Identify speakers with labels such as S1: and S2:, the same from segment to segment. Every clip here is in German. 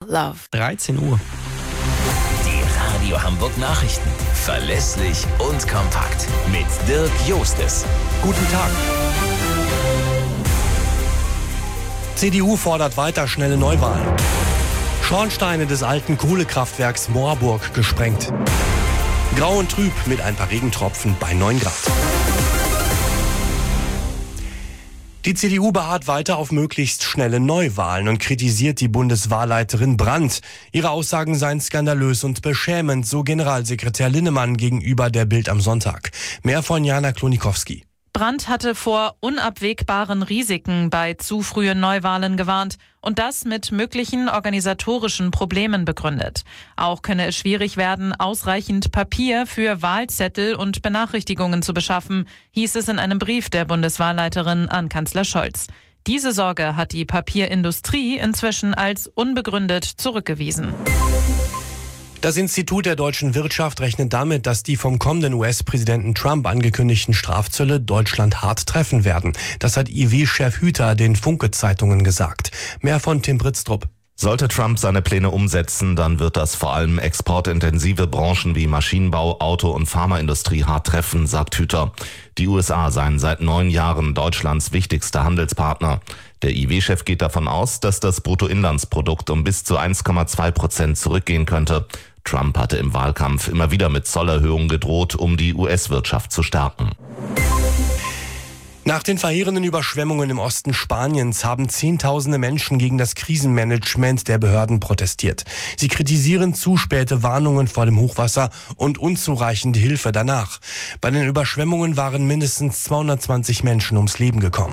S1: love.
S2: 13 Uhr.
S3: Die Radio Hamburg Nachrichten. Verlässlich und kompakt. Mit Dirk Jostes.
S4: Guten Tag. CDU fordert weiter schnelle Neuwahlen. Schornsteine des alten Kohlekraftwerks Moorburg gesprengt. Grau und trüb mit ein paar Regentropfen bei 9 Grad. Die CDU beharrt weiter auf möglichst schnelle Neuwahlen und kritisiert die Bundeswahlleiterin Brandt. Ihre Aussagen seien skandalös und beschämend, so Generalsekretär Linnemann gegenüber der Bild am Sonntag. Mehr von Jana Klonikowski.
S5: Brandt hatte vor unabwegbaren Risiken bei zu frühen Neuwahlen gewarnt und das mit möglichen organisatorischen Problemen begründet. Auch könne es schwierig werden, ausreichend Papier für Wahlzettel und Benachrichtigungen zu beschaffen, hieß es in einem Brief der Bundeswahlleiterin an Kanzler Scholz. Diese Sorge hat die Papierindustrie inzwischen als unbegründet zurückgewiesen.
S4: Das Institut der deutschen Wirtschaft rechnet damit, dass die vom kommenden US-Präsidenten Trump angekündigten Strafzölle Deutschland hart treffen werden. Das hat IW-Chef Hüter den Funke-Zeitungen gesagt. Mehr von Tim Britztrup.
S6: Sollte Trump seine Pläne umsetzen, dann wird das vor allem exportintensive Branchen wie Maschinenbau, Auto- und Pharmaindustrie hart treffen, sagt Hüter. Die USA seien seit 9 Jahren Deutschlands wichtigster Handelspartner. Der IW-Chef geht davon aus, dass das Bruttoinlandsprodukt um bis zu 1,2% zurückgehen könnte. Trump hatte im Wahlkampf immer wieder mit Zollerhöhungen gedroht, um die US-Wirtschaft zu stärken.
S4: Nach den verheerenden Überschwemmungen im Osten Spaniens haben Zehntausende Menschen gegen das Krisenmanagement der Behörden protestiert. Sie kritisieren zu späte Warnungen vor dem Hochwasser und unzureichende Hilfe danach. Bei den Überschwemmungen waren mindestens 220 Menschen ums Leben gekommen.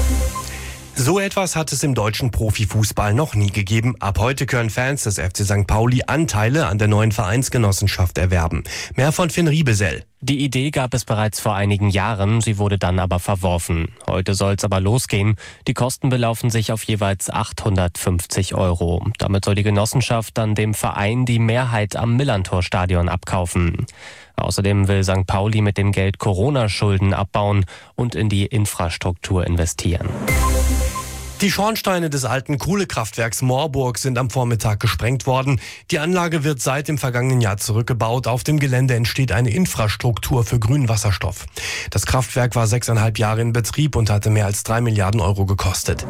S4: So etwas hat es im deutschen Profifußball noch nie gegeben. Ab heute können Fans des FC St. Pauli Anteile an der neuen Vereinsgenossenschaft erwerben. Mehr von Finn Riebesell.
S7: Die Idee gab es bereits vor einigen Jahren, sie wurde dann aber verworfen. Heute soll es aber losgehen. Die Kosten belaufen sich auf jeweils 850 €. Damit soll die Genossenschaft dann dem Verein die Mehrheit am Millerntor-Stadion abkaufen. Außerdem will St. Pauli mit dem Geld Corona-Schulden abbauen und in die Infrastruktur investieren.
S4: Die Schornsteine des alten Kohlekraftwerks Moorburg sind am Vormittag gesprengt worden. Die Anlage wird seit dem vergangenen Jahr zurückgebaut. Auf dem Gelände entsteht eine Infrastruktur für grünen Wasserstoff. Das Kraftwerk war 6,5 Jahre in Betrieb und hatte mehr als 3 Milliarden € gekostet.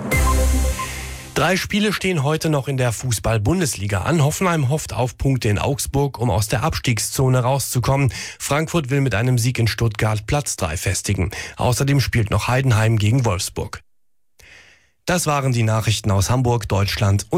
S4: 3 Spiele stehen heute noch in der Fußball-Bundesliga an. Hoffenheim hofft auf Punkte in Augsburg, um aus der Abstiegszone rauszukommen. Frankfurt will mit einem Sieg in Stuttgart Platz 3 festigen. Außerdem spielt noch Heidenheim gegen Wolfsburg. Das waren die Nachrichten aus Hamburg, Deutschland und